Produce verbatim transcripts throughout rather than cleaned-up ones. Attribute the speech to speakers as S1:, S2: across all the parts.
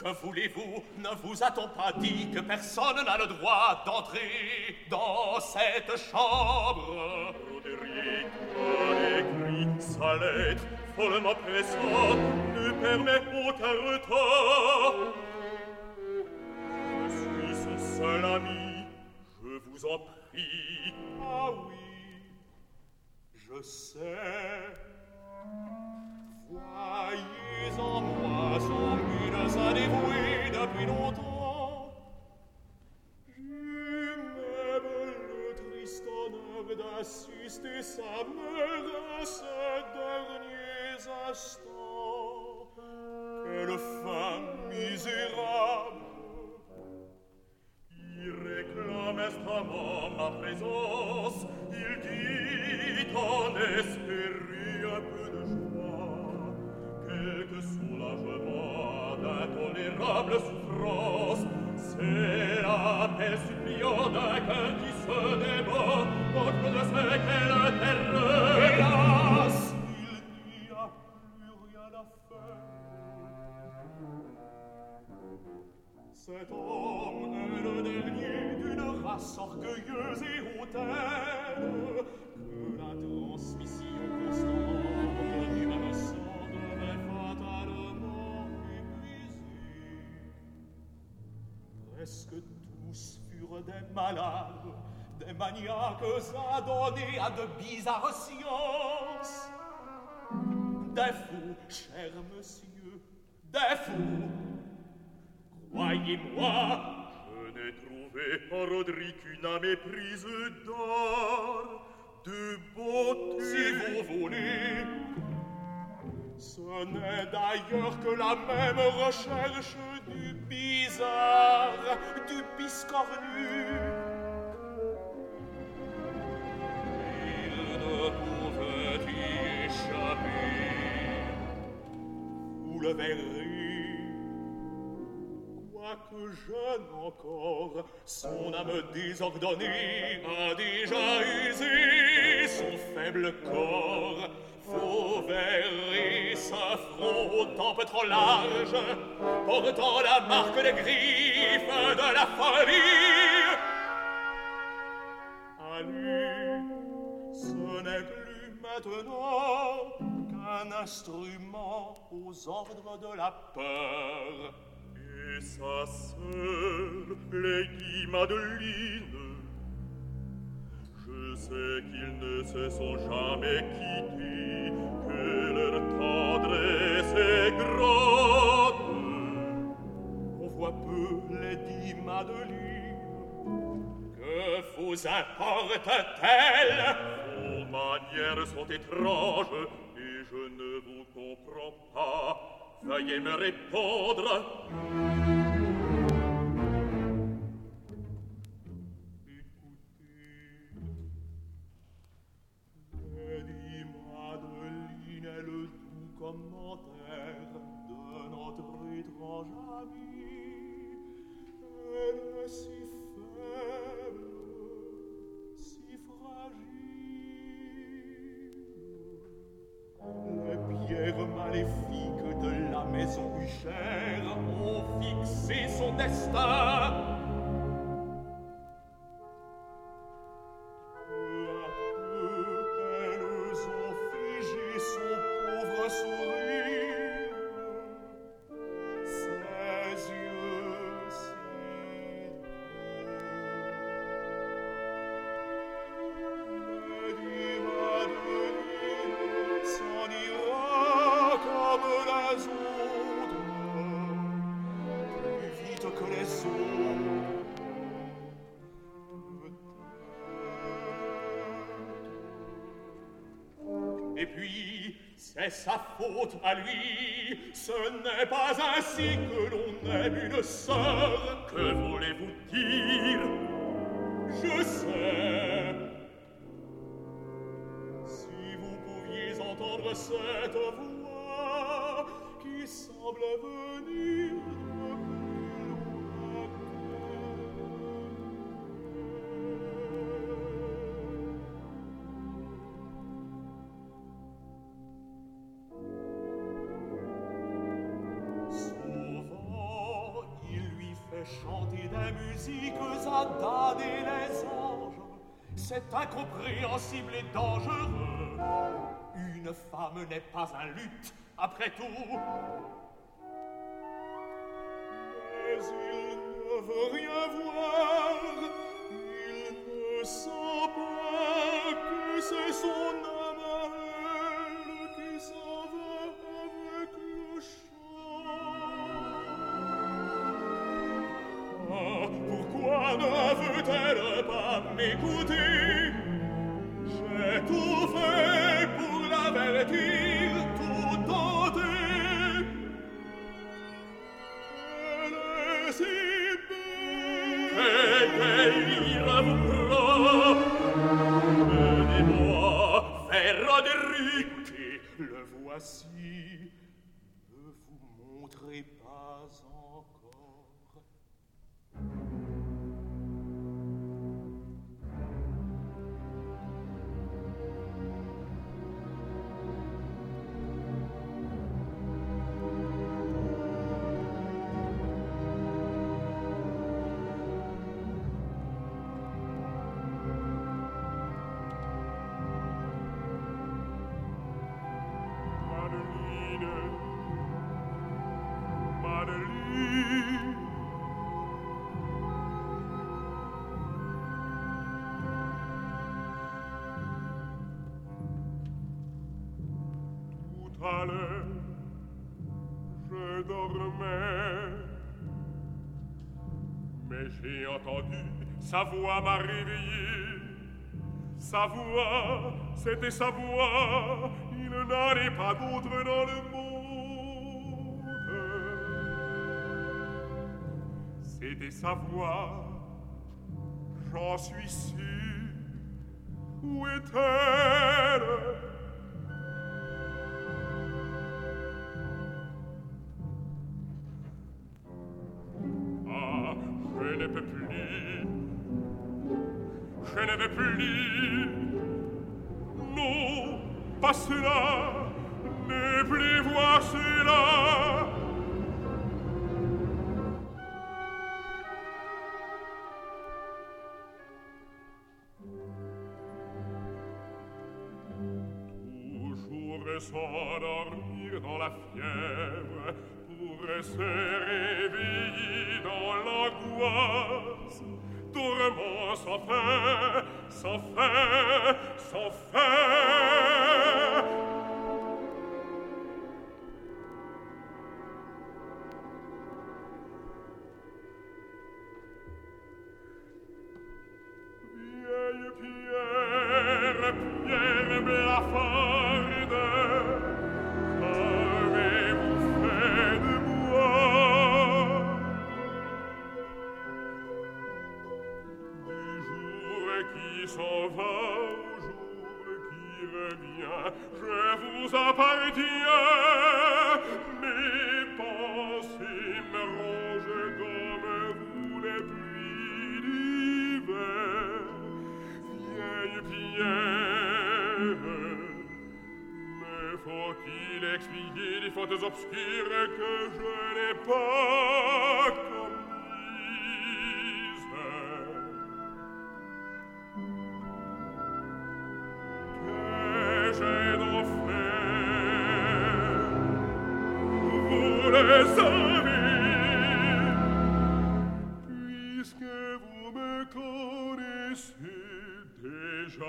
S1: Que voulez-vous? Ne vous a-t-on pas dit que personne n'a le droit d'entrer dans cette chambre?
S2: Roderick a écrit sa lettre follement pressante, ne permet aucun retard. Je suis son seul ami, je vous en prie.
S1: Ah oui, je sais. Voyez en moi son but à dévouer depuis longtemps. J'eus même le triste honneur d'assister sa mère à ses derniers instants. Quelle fin misérable!
S2: Il réclame instamment ma présence, il dit en espérer un peu de joie, quelque soulagement d'intolérable souffrance. C'est l'appel suppliant d'un cœur qui se débat contre de ce qu'elle terreur.
S1: Hélas, il n'y a plus rien à faire. Cet homme est le dernier d'une race orgueilleuse et hautaine, que la transmission constante du même sang devait fatalement épuiser. Presque tous furent des malades, des maniaques adonnés à de bizarres sciences. Des fous, cher monsieur, des fous. Croyez-moi,
S2: je n'ai trouvé en Roderick une âme éprise d'or, de beauté.
S1: Si vous voulez, ce n'est d'ailleurs que la même recherche du bizarre, du biscornu. Il ne pouvait y échapper. Vous le verrez. Quoique jeune encore, son âme désordonnée a déjà usé son faible corps. Vous verrez ce front aux tempes trop larges, portant la marque des griffes de la folie. À lui, ce n'est plus maintenant qu'un instrument aux ordres de la peur.
S2: Et sa sœur, Lady Madeline, je sais qu'ils ne se sont jamais quittés, que leur tendresse est grande.
S1: On voit peu Lady Madeline, que vous importe-t-elle?
S2: Vos manières sont étranges, et je ne vous comprends pas. Veuillez me répondre.
S1: Écoutez, Lady Madeline est le doux commentaire de notre étrange ami. Elle est si faible, si fragile. Les pierres maléfiques de la maison Huchère ont fixé son destin. Peu à peu, elles ont figé son pauvre sourire. Ses yeux si Lady Madeline s'en ira comme les autres, plus vite que les autres. Et puis, c'est sa faute à lui. Ce n'est pas ainsi que l'on aime une sœur.
S2: Que voulez-vous dire?
S1: Je sais. Si vous pouviez entendre cette voix qui semble venir de plus loin que souvent les musiques à damner les anges, c'est incompréhensible et dangereux. Une femme n'est pas un luth, après tout. Mais il ne veut rien voir, il ne sent pas que c'est son âme à elle qui s'en va avec le chant. Ah, pourquoi ne veut-elle pas m'écouter? J'ai tout fait pour l'avertir, tout tenté. Elle est si belle qu'elle ira vous prendre. Mais dis-moi, Frédéric, le voici. Ne vous montrez pas encore. Tout à l'heure, je dormais, mais j'ai entendu sa voix m'a réveillé. Sa voix, c'était sa voix, il n'en est pas d'autre dans le monde. C'était sa voix, j'en suis sûr. Où est-elle? Ah, je ne peux plus, je ne veux plus. Non, pas cela, ne plus voir cela. S'endormir dans la fièvre pour se réveiller dans l'angoisse, tourment sans fin, sans fin, sans fin. Vieille pierre, pierre blafarde, s'en va au jour qui revient, je vous appartiens. Mes pensées me rongent comme vous les pluies d'hiver. Vieille pierre, me faut-il expliquer les fautes obscures que je n'ai pas commises? J'ai d'en faire, vous le savez, puisque vous me connaissez déjà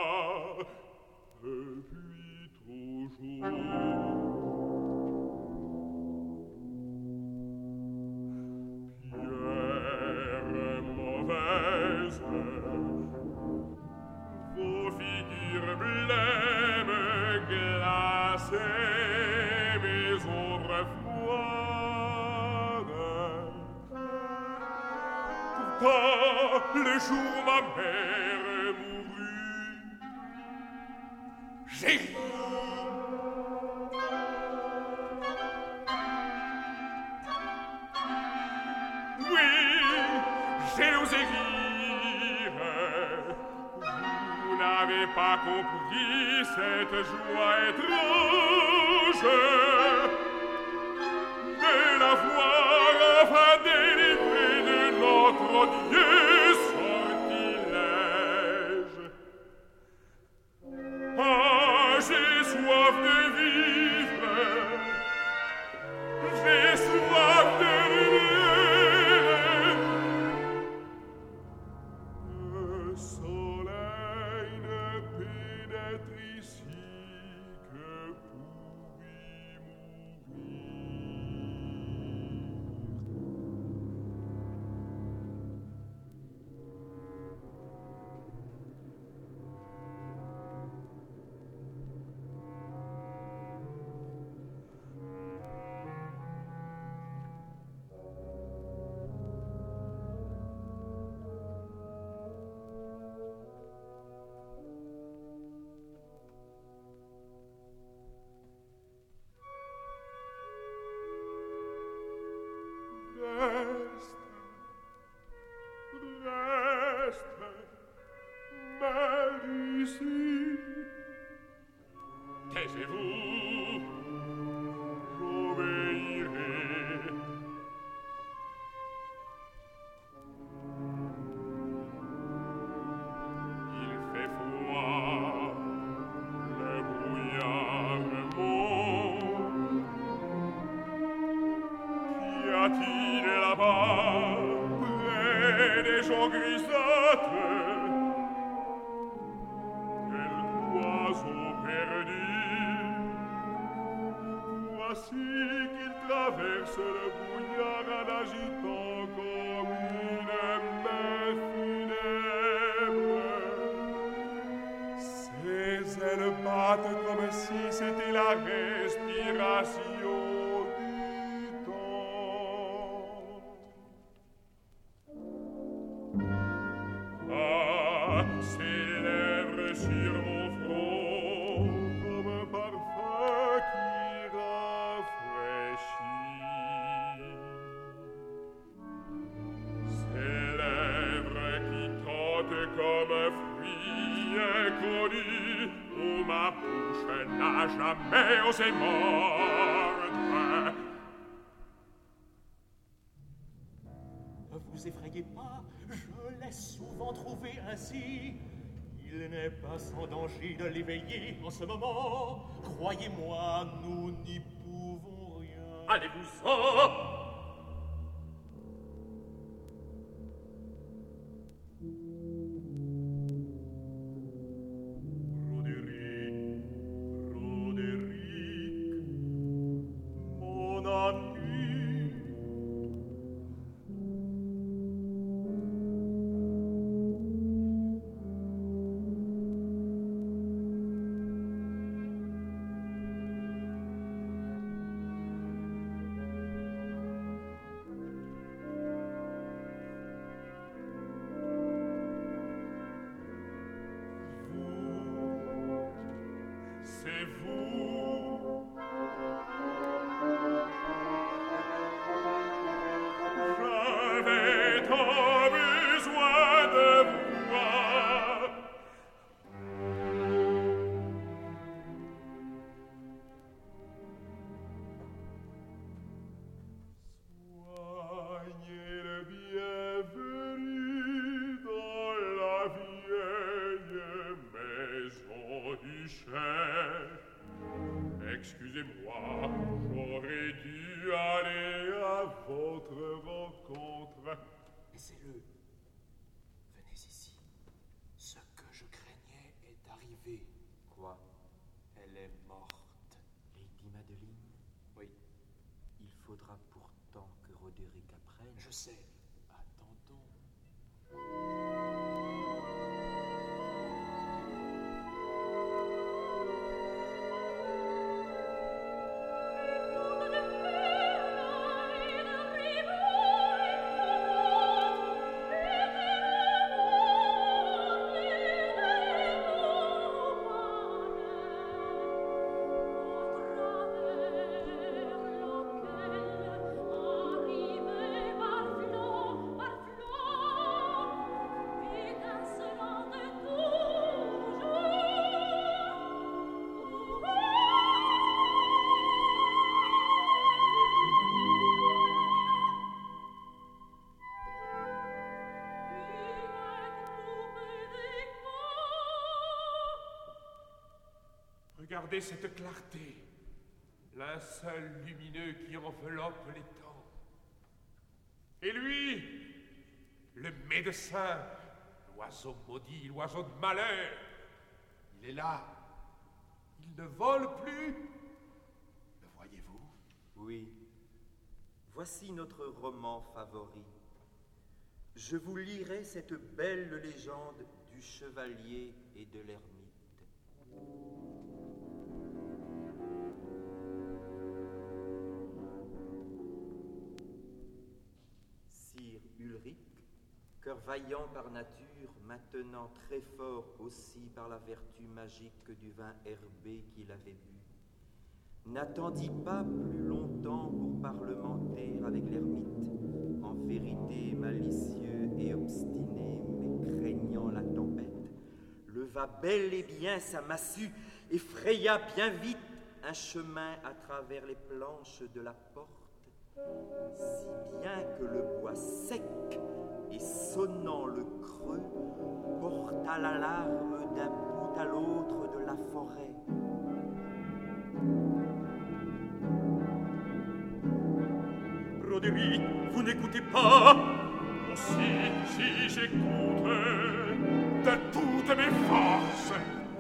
S1: depuis toujours. Pierre mauvaise, vos figures blêmes glacées, mes ombres froides. Pourtant, le jour ma mère mourut, j'ai ri. Oui, j'ai osé rire. Vous n'avez pas compris cette joie étrange de la voir enfin délivrée de notre
S2: j'ai soif de lumière. Le soleil ne pénètre ici que pour y Reste, reste, Médicis. Taisez-vous, j'obéirai. Il fait froid, le brouillard monte. Qu'y a-t-il là-bas, près des joncs grisâtres? Quel oiseau perdu? Voici qu'il traverse le brouillard en agitant comme une main funèbre. Ses ailes battent comme si c'était la respiration du temps. Ah, ses lèvres sur mon front comme un parfum qui rafraîchit. Ses lèvres qui tentent comme un fruit inconnu où ma bouche n'a jamais osé mordre.
S1: Ne vous effrayez pas, je l'ai souvent trouvé ainsi. Il n'est pas sans danger de l'éveiller en ce moment. Croyez-moi, nous n'y pouvons rien.
S2: Allez-vous-en! Roderick, Roderick, mon ami. C'est vous. J'avais tant besoin de vous voir. Soignez le bienvenu dans la vieille maison du chêne. Excusez-moi, j'aurais dû aller à votre rencontre.
S1: Laissez-le. Venez ici. Ce que je craignais est arrivé.
S3: Quoi?
S1: Elle est morte.
S3: Lady Madeline?
S1: Oui,
S3: Il faudra pourtant que Roderick apprenne.
S1: je sais. Attendons.
S2: Regardez cette clarté.
S4: linceul lumineux qui enveloppe les temps. Et lui, le médecin, l'oiseau maudit, l'oiseau de malheur, il est là. Il ne vole plus. Le voyez-vous?
S3: Oui. Voici notre roman favori. Je vous lirai cette belle légende du chevalier et de l'ermite. Sire Ulrich, cœur vaillant par nature, maintenant très fort aussi par la vertu magique du vin herbé qu'il avait bu, n'attendit pas plus longtemps pour parlementer avec l'ermite, en vérité malicieux et obstiné, mais craignant la tempête, leva bel et bien sa massue et fraya bien vite un chemin à travers les planches de la porte, si bien que le bois sec et sonnant le creux porta l'alarme d'un bout à l'autre de la forêt.
S2: Roderick, vous n'écoutez pas?
S4: Oh, si, si, j'écoute de toutes mes forces.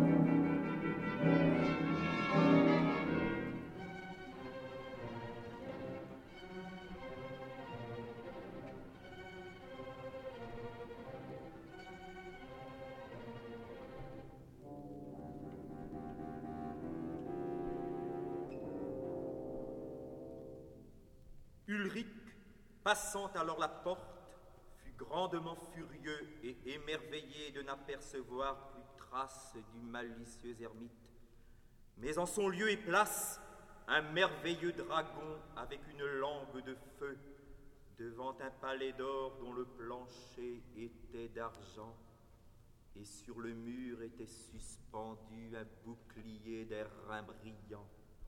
S3: Ulrich, passant alors la porte, fut grandement furieux et émerveillé de n'apercevoir plus trace du malicieux ermite. Mais en son lieu et place, un merveilleux dragon avec une langue de feu, devant un palais d'or dont le plancher était d'argent, et sur le mur était suspendu un bouclier d'airain brillant.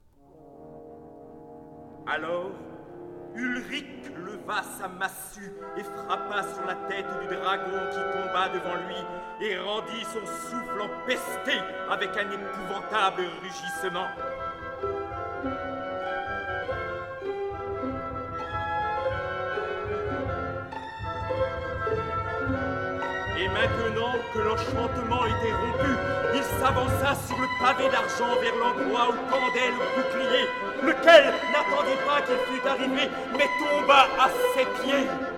S3: Alors, Ulrich leva sa massue et frappa sur la tête du dragon qui tomba devant lui et rendit son souffle empesté avec un épouvantable rugissement. Et maintenant que l'enchantement était rompu, il s'avança sur le pavé d'argent vers l'endroit où pendait le bouclier, lequel n'attendait pas qu'il fût arrivé, mais tomba à ses pieds.